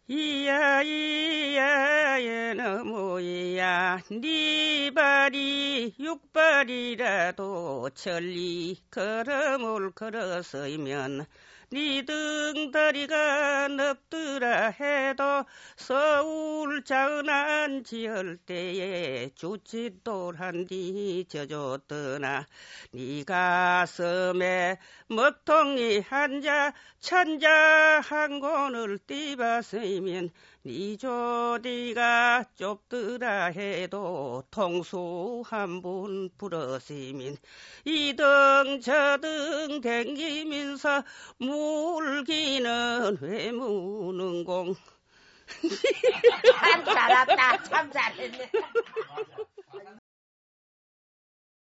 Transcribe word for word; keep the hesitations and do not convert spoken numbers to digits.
이야 이야 얘너모이야 네 발이 육발이라도 천리 걸음을 걸어서면 네 등다리가 넓더라 해도 서울 자은안 지을 때에 주짓돌한 뒤 져줬더나 네 가슴에 먹통이 한자 천자 한 권을 띠봤으면 네 조디가 좁더라 해도 통수 한 분 불었으면 이등 저등 댕기면서 물기는 왜 무는 공. 참 잘한다. 참 잘했네.